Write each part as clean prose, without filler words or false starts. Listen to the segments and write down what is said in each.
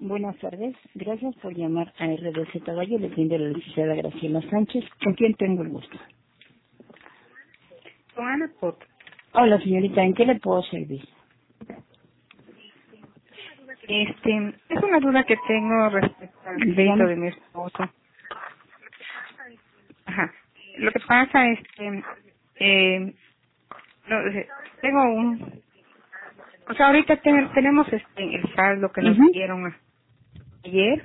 Buenas tardes. Gracias por llamar a RDC Caballo. Le atiende la licenciada Graciela Sánchez. ¿Con quién tengo el gusto? Con Ana Pot. Hola, señorita. ¿En qué le puedo servir? Es una duda que tengo respecto al crédito de mi esposo. Ajá. Lo que pasa es que, tengo o sea, ahorita tenemos el saldo que nos dieron ayer.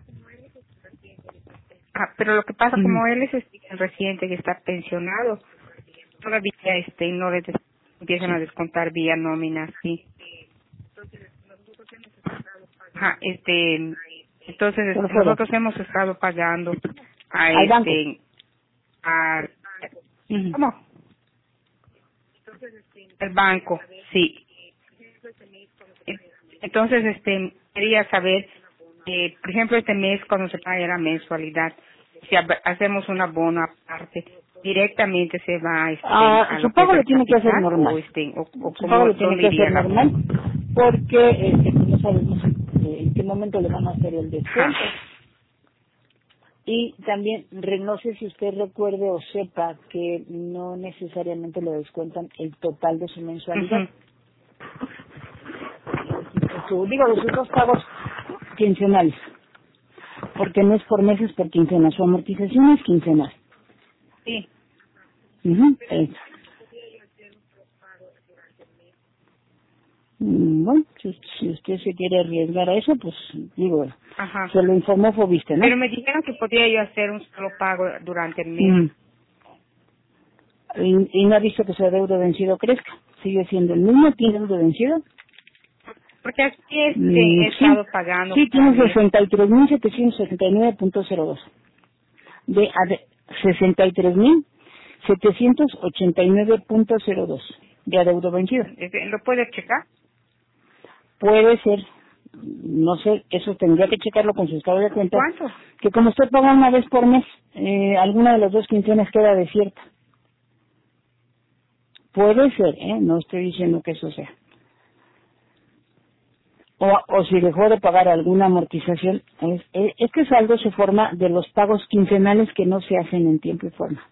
Pero lo que pasa, como él es reciente y está pensionado, todavía no le empiezan a descontar vía nómina, sí. Entonces nosotros hemos estado pagando al banco. ¿Cómo? El banco, sí. Entonces quería saber, por ejemplo, este mes cuando se paga la mensualidad, si hacemos un abono aparte, directamente se va a su lo que pago es lo el tiene que hacer capital, normal. o Su pago cómo, lo tiene dónde que hacer iría la normal porque no sabemos en qué momento le van a hacer el descuento. Y también, no sé si usted recuerde o sepa que no necesariamente le descuentan el total de su mensualidad. De sus dos pagos quincenales. Porque no es por meses, por quincena. Su amortización es quincenal. Sí. Eso. Bueno, si usted se quiere arriesgar a eso, pues digo, se lo informó Fobiste, ¿no? Pero me dijeron que podía yo hacer un solo pago durante el mes. Y no ha visto que su adeudo vencido crezca. Sigue siendo el mismo, tiene adeudo vencido. Porque aquí he estado pagando. Sí, tiene 63.779.02. De 63.789.02 de adeudo vencido. ¿Lo puedes checar? Puede ser, no sé, eso tendría que checarlo con su estado de cuenta. ¿Cuánto? Que como usted paga una vez por mes, alguna de las dos quincenas queda desierta. Puede ser, no estoy diciendo que eso sea. O si dejó de pagar alguna amortización, este saldo se forma de los pagos quincenales que no se hacen en tiempo y forma.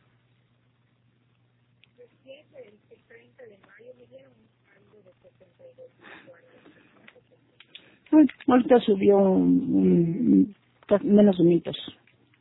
Ahorita subió menos de 1,000 pesos.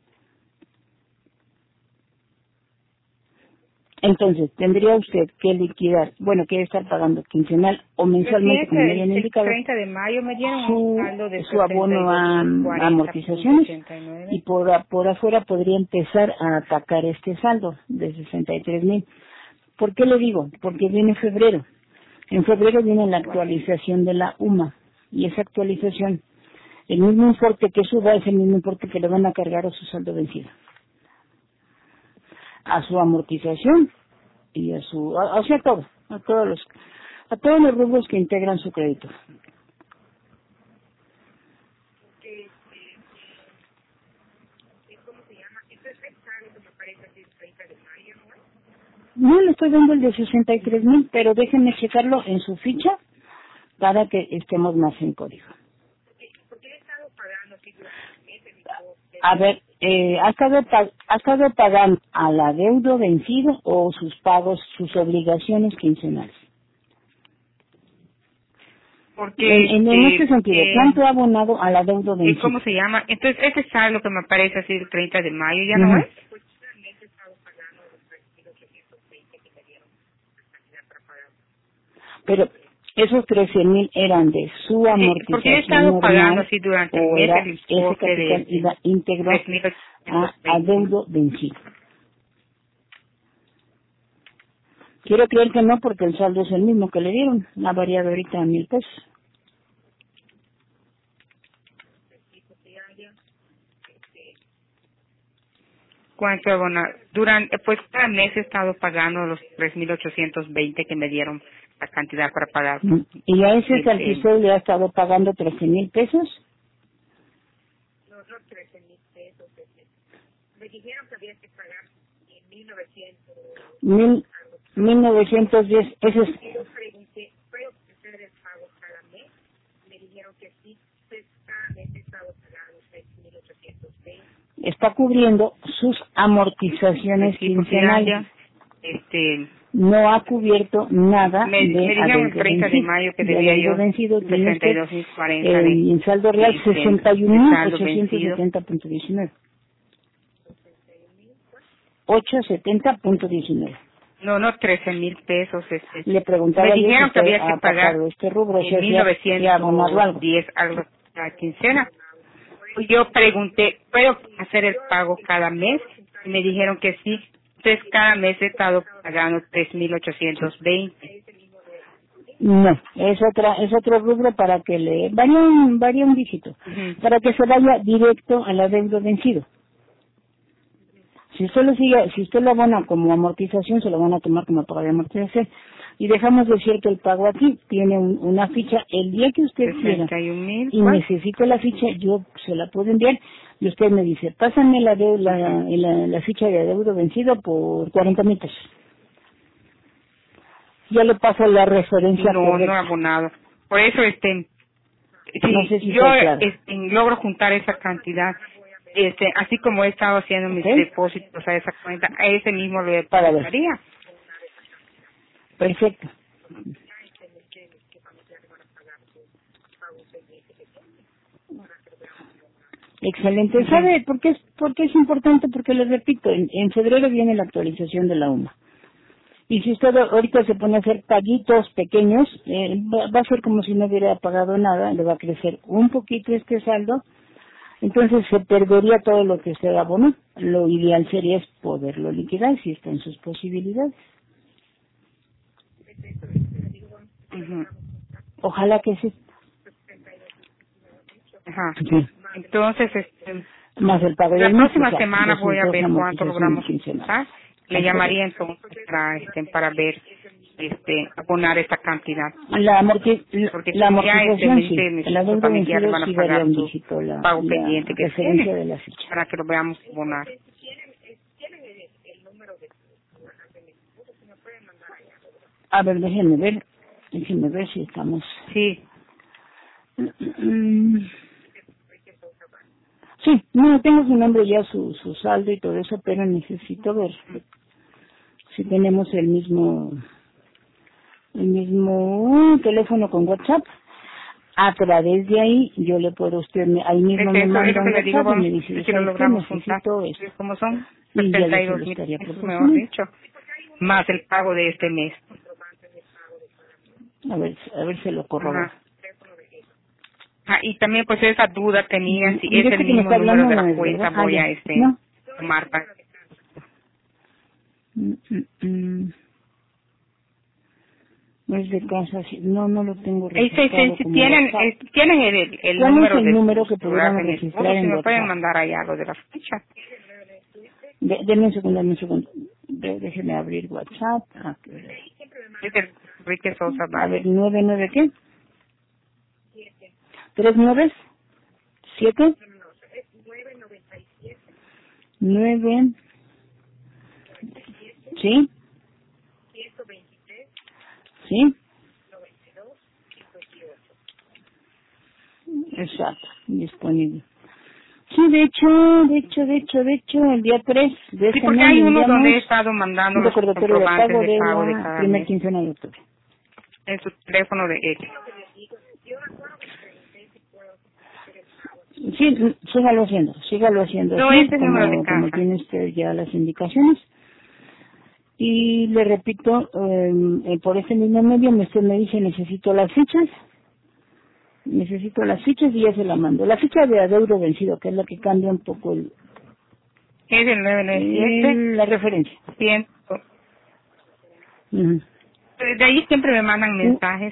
Entonces, tendría usted que liquidar, que estar pagando quincenal o mensualmente, como me habían indicado, el 30 de mayo me dieron un saldo de su abono a amortizaciones, y por afuera podría empezar a atacar este saldo de 63,000. ¿Por qué le digo? Porque viene febrero. En febrero viene la actualización de la UMA, y esa actualización, el mismo importe que suba es el mismo importe que le van a cargar a su saldo vencido, a su amortización y a todos los rubros que integran su crédito. No le estoy dando el de 63,000, pero déjenme checarlo en su ficha para que estemos más en código. A ver, ¿ha estado pagando al adeudo vencido o sus pagos, sus obligaciones quincenales? Porque en este sentido, ¿cuánto ha abonado al adeudo vencido? ¿Cómo se llama? Entonces, ese saldo que me aparece así el 30 de mayo, ¿ya no es? Pero esos 13,000 eran de su amortización porque he estado normal, pagando así durante el mes el ese importe capital iba íntegro a adeudo vencido. Quiero creer que no, porque el saldo es el mismo que le dieron, ha variado ahorita a 1,000 pesos. ¿Cuánto abonar? Pues cada mes he estado pagando los 3.820 que me dieron la cantidad para pagar. ¿Y a ese al que usted le ha estado pagando 13,000 pesos? No 13,000 pesos. Me dijeron que había que pagar 1,900. 1,910. Ese es. Yo pregunté, ¿puedo hacer el pago cada mes? Me dijeron Está cubriendo sus amortizaciones quincenales. No ha cubierto nada me dijeron el 30 de mayo que debía yo vencido, 62.040 en saldo real 61.870.19. 870.19. No, 13,000 pesos. Le preguntaba me dijeron si que había que pagar este rubro, 1,910 algo a quincena. Yo pregunté, ¿puedo hacer el pago cada mes? Y me dijeron que sí. Entonces cada mes he estado pagando 3,820. No, es otro rubro para que le varía un dígito, para que se vaya directo al adeudo vencido. Si usted lo abona como amortización, se lo van a tomar como pago de amortización. Y dejamos de cierto el pago aquí, tiene una ficha, el día que usted quiera y necesita la ficha, yo se la puedo enviar y usted me dice, pásame la ficha de adeudo vencido por 40,000 pesos. Ya le paso la referencia correcta. No he abonado. Por eso, no sé si yo claro. logro juntar esa cantidad, así como he estado haciendo mis depósitos a esa cuenta, a ese mismo lo pagaría. Perfecto. Excelente. ¿Sabe por qué es importante? Porque les repito, en febrero viene la actualización de la UMA. Y si usted ahorita se pone a hacer paguitos pequeños, va a ser como si no hubiera pagado nada, le va a crecer un poquito este saldo, entonces se perdería todo lo que usted abonó. Lo ideal sería es poderlo liquidar si está en sus posibilidades. Ojalá que sí. Ajá. Sí. Entonces, más el pago la del próxima mes, semana voy a ver cuánto amortización logramos quincenal. juntar. Le llamaría entonces para ver, abonar esta cantidad. Porque la amortización sí, mis adeudo familiares vencido van a sí varía pagar un su dígito, pago pendiente que referencia tiene, de la ficha. para que lo veamos abonar. A ver, déjenme ver si estamos... Sí. Sí, no, tengo su nombre ya, su saldo y todo eso, pero necesito ver si tenemos el mismo teléfono con WhatsApp. A través de ahí, yo le puedo ahí mismo me manda un WhatsApp y me dice, si lo logramos juntar, ¿cómo son? 72,000 pesos, mejor dicho, más el pago de este mes. A ver se lo corroboro. Y también pues esa duda tenía si es el mismo número de la cuenta, voy a tomar para... Es de casa, no lo tengo registrado. Si tienen el número es el número que podríamos registrar en si me WhatsApp? pueden mandar allá lo de la ficha. Denme un segundo. Déjeme abrir WhatsApp. Es el Enrique Sosa. A ver, 99 ¿qué? 39 7 9 ¿sí? ¿Sí? Exacto, disponible. Sí, de hecho, el día 3 de este mes... Sí, porque hay uno donde he estado mandando los recordatorio comprobantes de pago de la cada primera mes. quincena de octubre. En su teléfono de él. Sí, sígalo haciendo. No, así, ese es el número de como caja. tiene usted ya las indicaciones. Y le repito, por este mismo medio, usted me dice, necesito las fichas y ya se la mando. La ficha de adeudo vencido, que es la que cambia un poco Es el 997. la referencia. 100. De ahí siempre me mandan mensajes.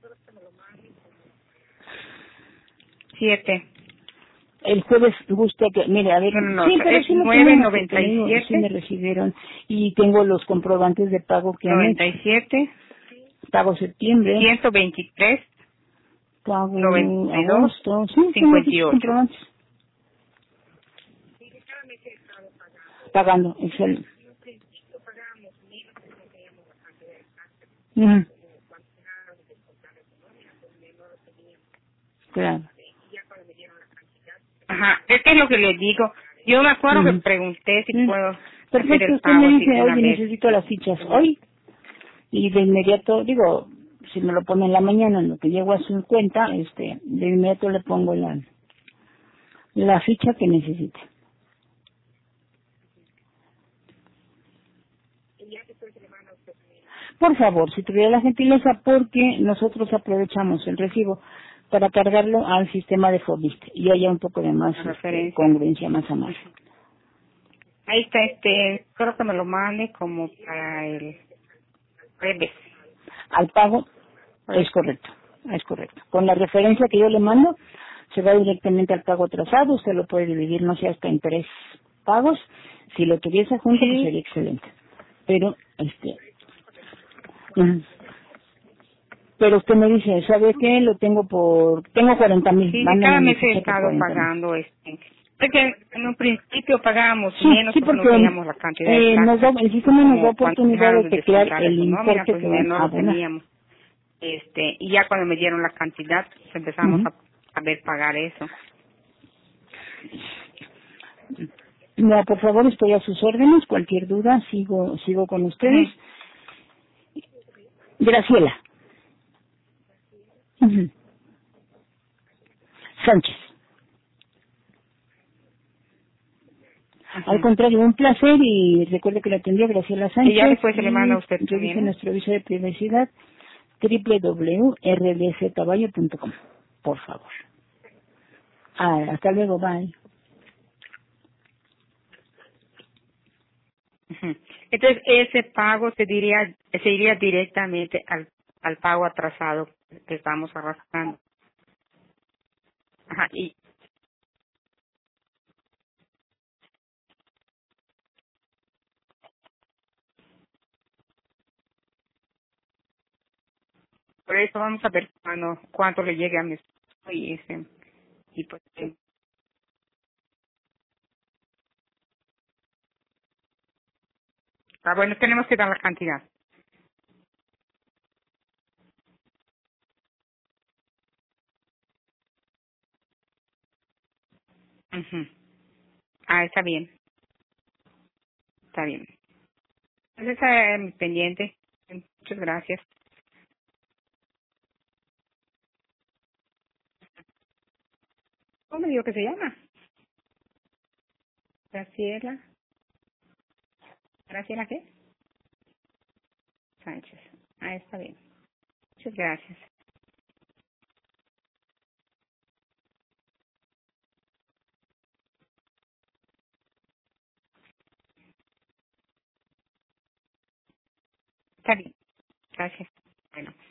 7. El jueves gusta que, mire, a ver, No, sí, pero es sí lo 997. sí me recibieron y tengo los comprobantes de pago que han hecho. 97. Pago septiembre. 123. Pago 92. agosto. Sí, 58. Comprobantes. Pagando, excelente. claro. Ajá, es que es lo que les digo. Yo me acuerdo que pregunté si puedo hacer Perfecto, el usted me pago dice, así una oye, vez. necesito las fichas hoy, y de inmediato, digo, si me lo pone en la mañana, en lo que llego a su cuenta, de inmediato le pongo la ficha que necesite. Por favor, si tuviera la gentileza, porque nosotros aprovechamos el recibo para cargarlo al sistema de Fobist y haya un poco de más Referencia. congruencia más a más. Ahí está, creo que me lo mande como para el jueves. Al pago, es correcto, es correcto. Con la referencia que yo le mando, se va directamente al pago atrasado, usted lo puede dividir, no sé, hasta en 3 pagos. Si lo tuviese junto, pues sería excelente. Pero, ujú. Pero usted me dice, ¿sabe qué? Tengo 40,000. Sí, Mándame cada mi mes he ficha por estado 40,000. pagando porque en un principio pagábamos Sí, menos sí, porque no porque teníamos la cantidad exacta. el sistema nos da Como cuando oportunidad dejaron de de teclear descontar de el su nómina, importe pues que ya van no a lo abonar. teníamos. Y ya cuando me dieron la cantidad, pues empezamos Ujú. a ver pagar eso. No, por favor, estoy a sus órdenes. Cualquier duda, sigo con ustedes. Ujú. Graciela. Ujú. Sánchez. Al Ujú. contrario, un placer y recuerde que la atendió Graciela Y ya Sánchez después se le manda y a usted revise también, ¿no? nuestro aviso de privacidad www.rdccaballo.com, por favor. Hasta luego, bye. Ujú. Entonces, ese pago se iría directamente al pago atrasado que estamos arrastrando. Ajá, y por eso vamos a ver cuánto le llegue a mi esposo y pues, bueno, tenemos que dar la cantidad. Ujú. Está bien, está bien. Entonces, pendiente. Muchas gracias. ¿Cómo me dijo que se llama? Graciela. ¿Graciela qué? Sánchez. Está bien. Muchas gracias. Está bien. Gracias. Bueno.